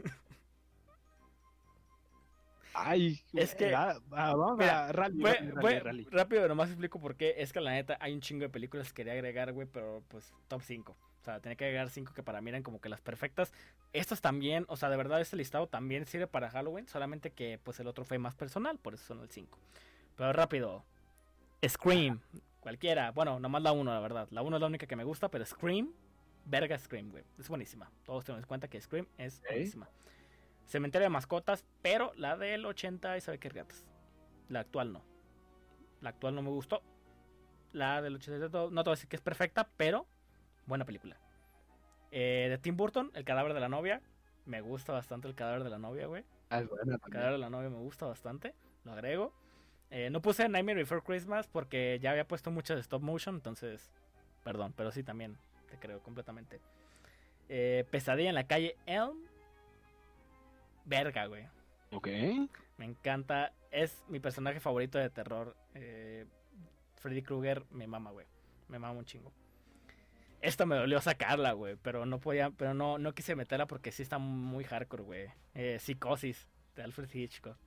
Ay, Es que, vamos mira, a rally, voy, rally, voy rally, rally. rápido, nomás explico por qué. Es que la neta hay un chingo de películas que quería agregar, güey, pero pues top 5. O sea, tenía que agregar 5 que para mí eran como que las perfectas. Estas también, o sea, de verdad este listado también sirve para Halloween, solamente que pues el otro fue más personal, por eso son el 5. Pero rápido, Scream, cualquiera, bueno, nomás la 1, la verdad. La 1 es la única que me gusta, pero Scream, verga Scream, güey. Es buenísima. Todos tenemos en cuenta que Scream es buenísima. Cementerio de mascotas, pero la del 80 y sabe qué gatas. La actual no. La actual no me gustó. La del 80 no te voy a decir que es perfecta, pero buena película. De Tim Burton, El cadáver de la novia. Me gusta bastante El cadáver de la novia, güey. Es buena El cadáver de la novia me gusta bastante. Lo agrego. No puse Nightmare Before Christmas porque ya había puesto muchas de stop motion, entonces, perdón, pero sí también te creo completamente. Pesadilla en la calle Elm. Verga, güey. Ok. Me encanta. Es mi personaje favorito de terror. Freddy Krueger me mama, güey. Me mama un chingo. Esta me dolió sacarla, güey. Pero no podía. Pero no quise meterla porque sí está muy hardcore, güey. Psicosis de Alfred Hitchcock.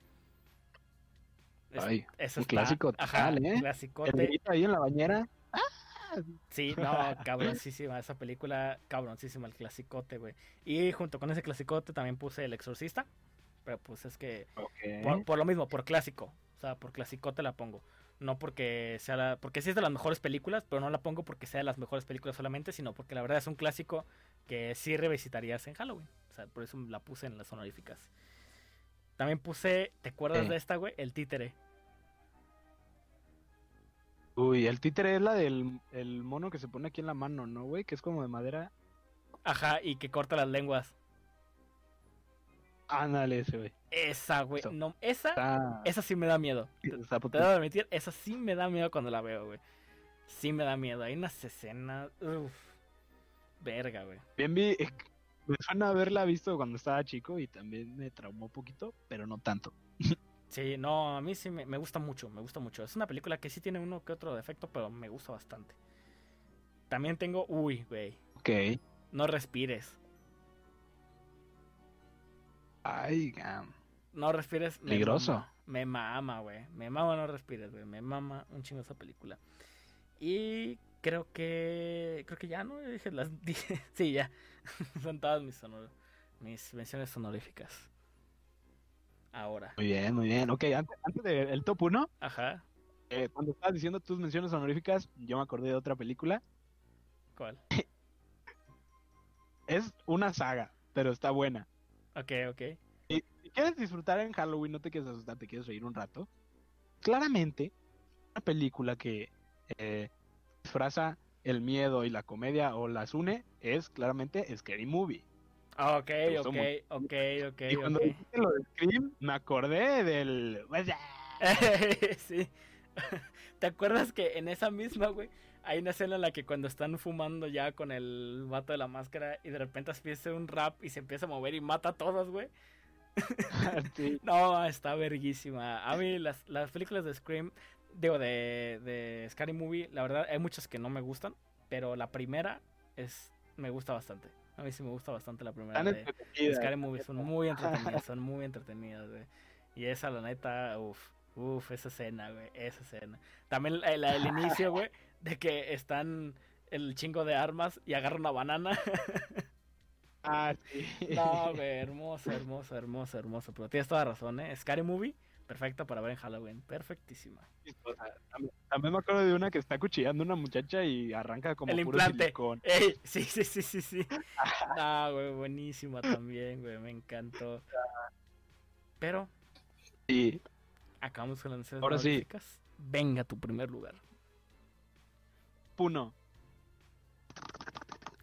Ay, Eso un está, clásico ajá, total, ¿eh? El clasicote. grito ahí en la bañera. Sí, no, cabroncísima. Esa película, cabroncísima, el clasicote, güey. Y junto con ese clasicote también puse El Exorcista. Pero pues es que Ok. por lo mismo, por clásico. O sea, por clasicote la pongo. No porque sea porque sí es de las mejores películas, pero no la pongo porque sea de las mejores películas solamente, sino porque la verdad es un clásico que sí revisitarías en Halloween. O sea, por eso la puse en las honoríficas. También puse, ¿te acuerdas de esta, güey? El Títere. Uy, el títere es la del el mono que se pone aquí en la mano, ¿no, güey? Que es como de madera. Ajá, y que corta las lenguas. Ándale, ese, güey. Esa, güey. Eso. No, esa Está sí me da miedo. Está Te debo admitir, esa sí me da miedo cuando la veo, güey. Sí me da miedo. Hay unas escenas. Uff. Verga, güey. Bien me suena haberla visto cuando estaba chico y también me traumó un poquito, pero no tanto. Sí, no, a mí sí me gusta mucho, me gusta mucho. Es una película que sí tiene uno que otro defecto, pero me gusta bastante. También tengo, uy, güey, Ok. No respires. Ay, gam. No respires, Peligroso. me mama, güey. Me mama No respires, güey. Me mama un chingo esa película. Y creo que ya, ¿no? Dije, sí, ya. Son todas mis menciones honoríficas. Ahora. Muy bien, muy bien. Ok, antes del top 1, Ajá. cuando estabas diciendo tus menciones honoríficas, yo me acordé de otra película. ¿Cuál? Es una saga, pero está buena. Ok, ok. Y si quieres disfrutar en Halloween, no te quieres asustar, te quieres reír un rato. Claramente, una película que disfraza el miedo y la comedia o las une es claramente Scary Movie. Ok, Me gustó ok, mucho. ok, Y cuando dijiste lo de Scream, me acordé del... Sí. ¿Te acuerdas que en esa misma, güey, hay una escena en la que cuando están fumando ya con el vato de la máscara y de repente empieza un rap y se empieza a mover y mata a todos, güey? Sí. No, está verguísima. A mí las películas de Scream, digo, de Scary Movie, la verdad hay muchas que no me gustan, pero la primera me gusta bastante. A mí sí me gusta bastante la primera Tan de entretenida. Scary Movie, son muy entretenidas, güey. Y esa, la neta, esa escena, güey, esa escena. También la del inicio, güey, de que están el chingo de armas y agarran una banana. Ah, sí. No, güey, hermoso. Pero tienes toda razón, ¿eh? Scary Movie, perfecta para ver en Halloween. Perfectísima. También me acuerdo de una que está cuchillando a una muchacha y arranca como El puro implante. silicón. Ey, sí. No, güey, buenísima también, güey, me encantó. Pero Sí. acabamos con las noticias Ahora sí. honoríficas. Venga, tu primer lugar. Uno. Ok,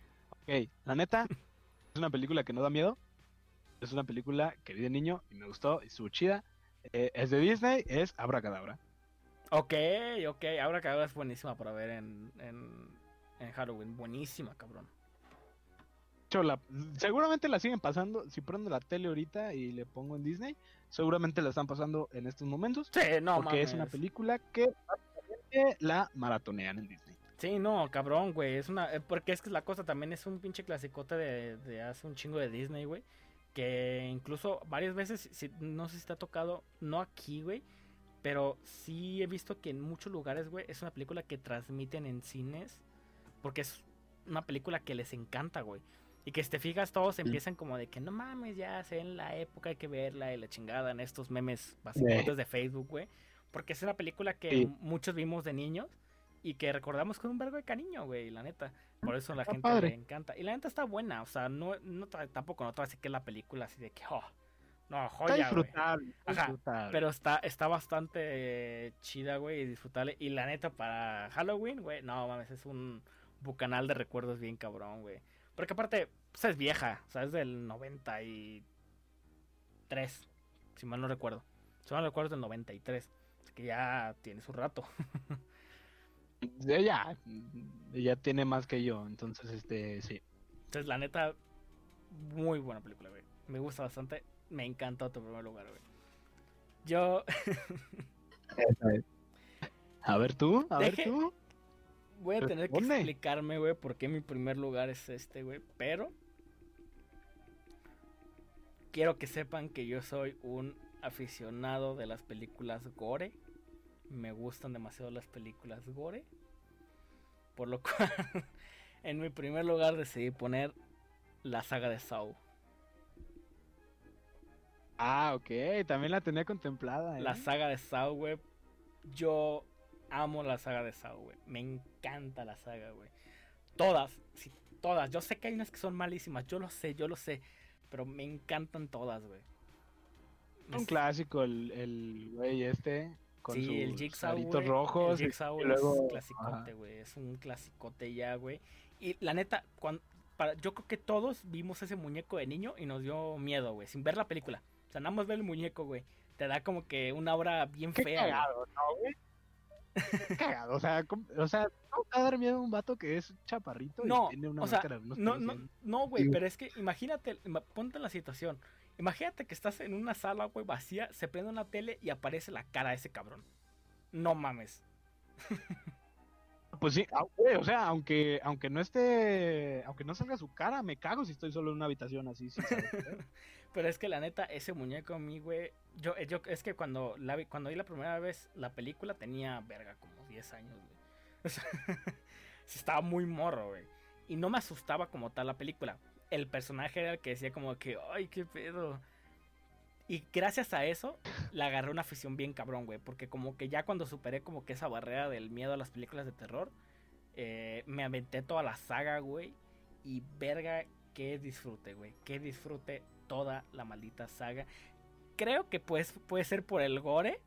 Ok, la neta, es una película que no da miedo. Es una película que vi de niño y me gustó y estuvo chida. Es de Disney, es Abracadabra. Ok, ok. Ahora que es buenísima para ver en Halloween. Buenísima, cabrón. De hecho, seguramente la siguen pasando. Si prendo la tele ahorita y le pongo en Disney, seguramente la están pasando en estos momentos. Sí, no Porque es una mames. película que la maratonean en Disney. Sí, no, cabrón, güey. Es una. Porque es que la cosa también es un pinche clasicote de hace un chingo de Disney, güey. Que incluso varias veces, no sé si te ha tocado, no aquí, güey. Pero sí he visto que en muchos lugares, güey, es una película que transmiten en cines. Porque es una película que les encanta, güey. Y que si te fijas, todos empiezan como de que no mames, ya sé en la época hay que verla y la chingada en estos memes basicotes de Facebook, güey. Porque es una película que Sí, muchos vimos de niños y que recordamos con un vergo de cariño, güey, la neta. Por eso a la está gente le padre. encanta. Y la neta está buena, o sea, tampoco no te voy a decir que es la película así de que, oh, no, Está joya, güey. disfrutable, está Ajá, disfrutable. pero está bastante chida, güey, y disfrutable. Y la neta, para Halloween, güey, no mames, es un bucanal de recuerdos bien cabrón, güey. Porque aparte, pues es vieja, o sea, es del 93, si mal no recuerdo. Si mal no recuerdo es del 93, así que ya tiene su rato. Ella tiene más que yo, entonces sí. Entonces, la neta, muy buena película, güey. Me gusta bastante, me encantó tu primer lugar, güey. Yo, Esa es. A ver deje, tú, voy a tener que responde. explicarme, güey, por qué mi primer lugar es este, güey. Pero quiero que sepan que yo soy un aficionado de las películas gore. Me gustan demasiado las películas gore. Por lo cual, en mi primer lugar decidí poner la saga de Saw. Ah, ok, también la tenía contemplada, La ¿eh? saga de Saw, güey. Yo amo la saga de Saw, güey. Me encanta la saga, güey. Todas, sí, todas. Yo sé que hay unas que son malísimas. Yo lo sé. Pero me encantan todas, güey. Un clásico el güey con Sí, el sus Jigsaw, aritos güey. El rojos Jigsaw y es luego, ajá. clasicote, güey. Es un clasicote ya, güey. Y la neta, yo creo que todos vimos ese muñeco de niño y nos dio miedo, güey. Sin ver la película. O sea, nada más ver el muñeco, güey. Te da como que una aura bien Qué fea, güey. cagado, ¿no, güey? Qué cagado, o sea, ¿no te va a dar miedo un vato que es chaparrito y No, tiene una o sea, máscara de unos no, pelos no, bien? no, güey. Sí. Pero es que imagínate, ponte en la situación. Imagínate que estás en una sala, güey, vacía. Se prende una tele y aparece la cara de ese cabrón. No mames. Pues sí, güey, o sea, aunque no salga su cara, me cago si estoy solo en una habitación así sin saber qué pedo. Pero es que la neta, ese muñeco a mí, güey. Es que cuando vi la primera vez la película tenía, verga, como 10 años, güey. O sea, sí estaba muy morro, güey. Y no me asustaba como tal la película. El personaje era el que decía como que, ay, qué pedo. Y gracias a eso, le agarré una afición bien cabrón, güey. Porque como que ya cuando superé como que esa barrera del miedo a las películas de terror, me aventé toda la saga, güey. Y verga, que disfrute, güey. Que disfrute toda la maldita saga. Creo que pues, puede ser por el gore.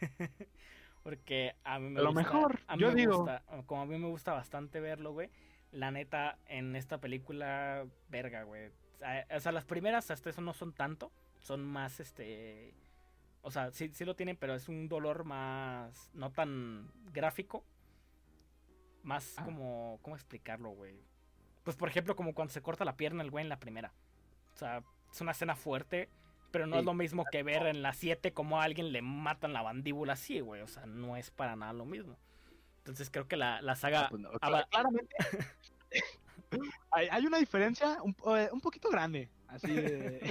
Porque a mí me A lo gusta. mejor, A mí yo me digo, gusta. Como a mí me gusta bastante verlo, güey. La neta, en esta película, verga, güey. O sea, las primeras hasta eso no son tanto. Son más O sea, sí lo tienen, pero es un dolor más. No tan gráfico. Más ah, como. ¿Cómo explicarlo, güey? Pues por ejemplo, como cuando se corta la pierna el güey en la primera. O sea, es una escena fuerte, pero no es sí. lo mismo que ver en la 7 como a alguien le matan la mandíbula así, güey. O sea, no es para nada lo mismo. Entonces creo que la saga... Pues no, claramente hay una diferencia un poquito grande, así de...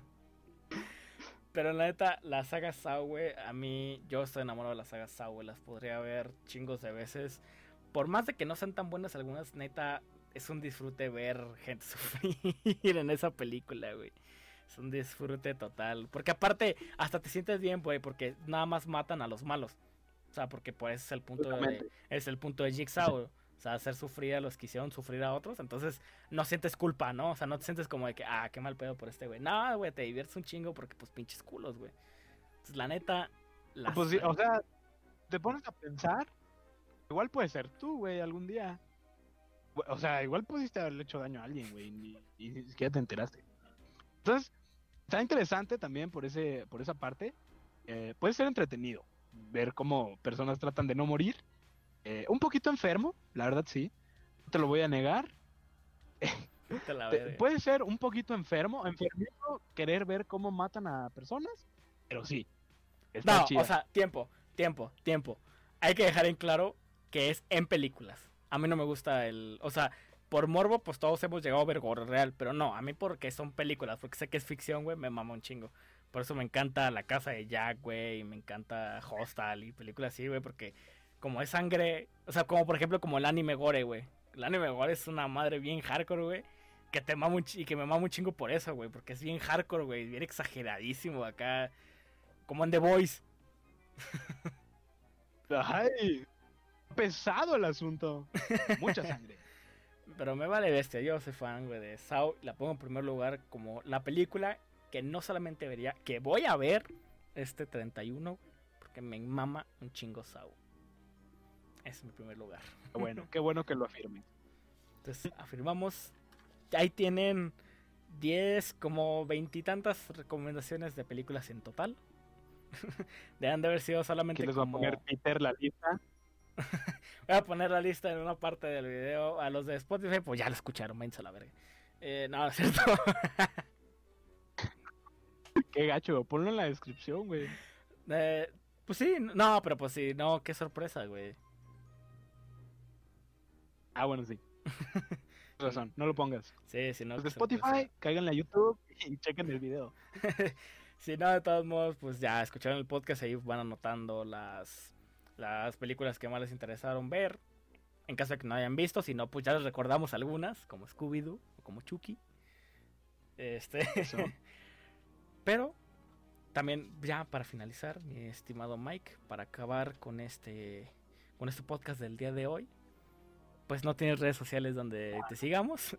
Pero la neta, la saga Saw, güey, a mí, yo estoy enamorado de la saga Saw, güey. Las podría ver chingos de veces. Por más de que no sean tan buenas algunas, neta, es un disfrute ver gente sufrir en esa película, güey. Es un disfrute total. Porque aparte, hasta te sientes bien, güey, porque nada más matan a los malos. O sea, porque pues Justamente. es el punto de Jigsaw, güey. O sea, hacer sufrir a los que hicieron sufrir a otros. Entonces, no sientes culpa, ¿no? O sea, no te sientes como de que, ah, qué mal pedo por este güey. No, güey, te diviertes un chingo porque, pues, pinches culos, güey. Entonces, la neta, Pues sí, o sea, te pones a pensar, igual puede ser tú, güey, algún día. O sea, igual pudiste haberle hecho daño a alguien, güey, y ni siquiera te enteraste. Entonces, está interesante también por esa parte. Puede ser entretenido ver cómo personas tratan de no morir. Un poquito enfermo, la verdad sí. No te lo voy a negar. Te la verga. Puede ser un poquito enfermito, querer ver cómo matan a personas, pero sí, está No, chida. o sea, tiempo. Hay que dejar en claro que es en películas. A mí no me gusta o sea, por morbo, pues todos hemos llegado a ver gore real, pero no, a mí porque son películas, porque sé que es ficción, güey, me mama un chingo. Por eso me encanta La Casa de Jack, güey, y me encanta Hostal y películas así, güey, porque como es sangre, o sea, como por ejemplo como el anime gore, güey. El anime gore es una madre bien hardcore, güey. Que te mama y que me mama un chingo por eso, güey, porque es bien hardcore, güey, bien exageradísimo acá, como en The Voice. Ay, pesado el asunto. Mucha sangre. Pero me vale bestia, yo soy fan, güey, de Saw. La pongo en primer lugar como la película que no solamente vería, que voy a ver este 31, porque me mama un chingo Saw. Ese es mi primer lugar. Qué bueno que lo afirmes. Entonces, afirmamos. Ahí tienen 10, como 20 y tantas recomendaciones de películas en total. Deben de haber sido solamente Aquí les voy a poner Peter la lista. Voy a poner la lista en una parte del video. A los de Spotify, pues ya lo escucharon, váyanse a la verga. No, es cierto. Qué gacho, ponlo en la descripción, güey. Pues sí, no, pero pues sí, no, qué sorpresa, güey. Ah, bueno, sí. Tienes razón, no lo pongas. Sí, si no. Los de Spotify, cáiganle a YouTube y chequen el video. Si no, de todos modos, pues ya escucharon el podcast, ahí van anotando las películas que más les interesaron ver. En caso de que no hayan visto, si no, pues ya les recordamos algunas, como Scooby-Doo o como Chucky. Eso. Pero también, ya para finalizar, mi estimado Mike, para acabar con este podcast del día de hoy, pues no tienes redes sociales donde te sigamos.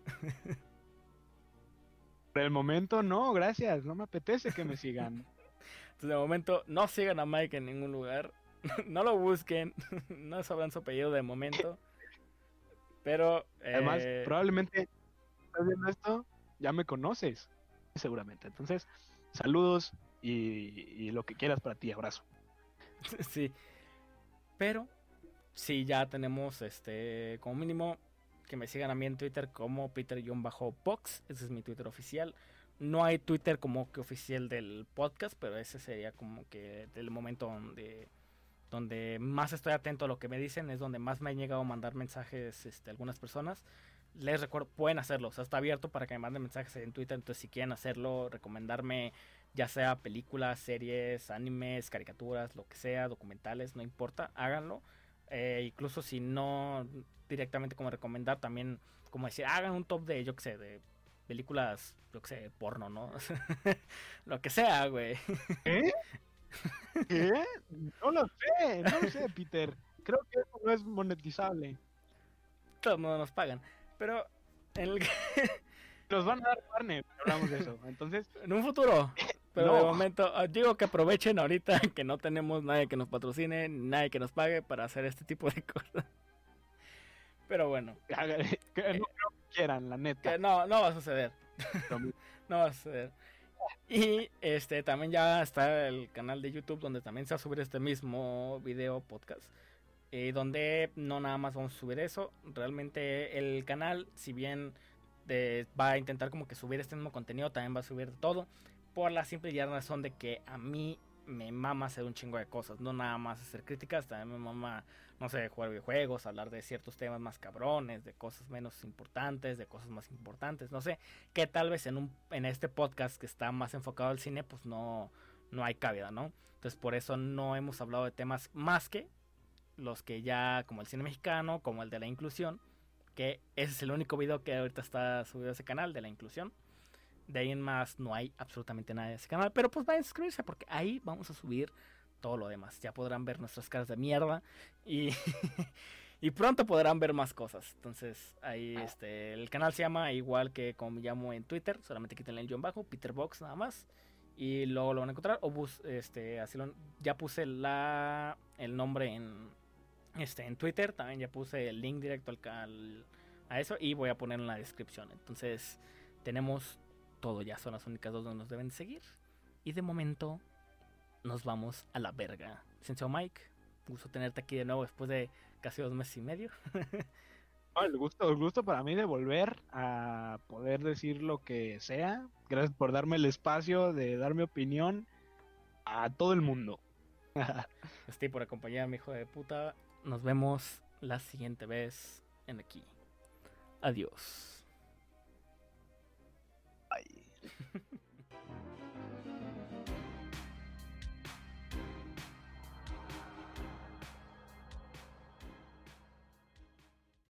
Por el momento no, gracias, no me apetece que me sigan. Entonces, de momento, no sigan a Mike en ningún lugar. No lo busquen. No sabrán su apellido de momento. Pero. Además, probablemente estás viendo esto, ya me conoces, seguramente. Entonces, saludos y lo que quieras para ti, abrazo. Sí. Pero, sí, ya tenemos como mínimo que me sigan a mí en Twitter como Peter-Box. Ese es mi Twitter oficial. No hay Twitter como que oficial del podcast, pero ese sería como que del momento donde más estoy atento a lo que me dicen, es donde más me han llegado a mandar mensajes algunas personas. Les recuerdo, pueden hacerlo, o sea, está abierto para que me manden mensajes en Twitter, entonces si quieren hacerlo, recomendarme ya sea películas, series, animes, caricaturas, lo que sea, documentales, no importa, háganlo. Incluso si no directamente como recomendar, también como decir, hagan un top de, yo que sé, de películas, yo que sé, porno, ¿no? Lo que sea, güey. ¿Qué? ¿Qué? No lo sé, Peter. Creo que eso no es monetizable. Todo el mundo nos pagan. Pero en, Nos van a dar Warner, hablamos de eso. Entonces, en un futuro. Pero no. de momento, digo que aprovechen ahorita que no tenemos nadie que nos patrocine, nadie que nos pague para hacer este tipo de cosas. Pero bueno. No creo que quieran, la neta. Que no va a suceder. No va a suceder. Y también ya está el canal de YouTube donde también se va a subir este mismo video podcast. Donde no nada más vamos a subir eso. Realmente el canal, si bien va a intentar como que subir este mismo contenido, también va a subir todo. Por la simple y llana razón de que a mí me mama hacer un chingo de cosas. No nada más hacer críticas, también me mama, no sé, jugar videojuegos, hablar de ciertos temas más cabrones, de cosas menos importantes, de cosas más importantes, no sé. Que tal vez en este podcast que está más enfocado al cine, pues no hay cabida, ¿no? Entonces por eso no hemos hablado de temas más que los que ya, como el cine mexicano, como el de la inclusión, que ese es el único video que ahorita está subido a ese canal, de la inclusión. De ahí en más no hay absolutamente nada de ese canal, pero pues vayan a suscribirse porque ahí vamos a subir todo lo demás. Ya podrán ver nuestras caras de mierda y, y pronto podrán ver más cosas. Entonces ahí el canal se llama igual que como me llamo en Twitter, solamente quítenle el guión bajo, Peterbox nada más. Y luego lo van a encontrar. O ya puse el nombre en Twitter. También ya puse el link directo al a eso y voy a poner en la descripción. Entonces, tenemos todo, ya son las únicas dos donde nos deben seguir. Y de momento, nos vamos a la verga. Licenciado Mike, gusto tenerte aquí de nuevo después de casi 2 meses y medio. El gusto para mí de volver a poder decir lo que sea. Gracias por darme el espacio de dar mi opinión a todo el mundo. Estoy por acompañarme, hijo de puta. Nos vemos la siguiente vez en aquí. Adiós.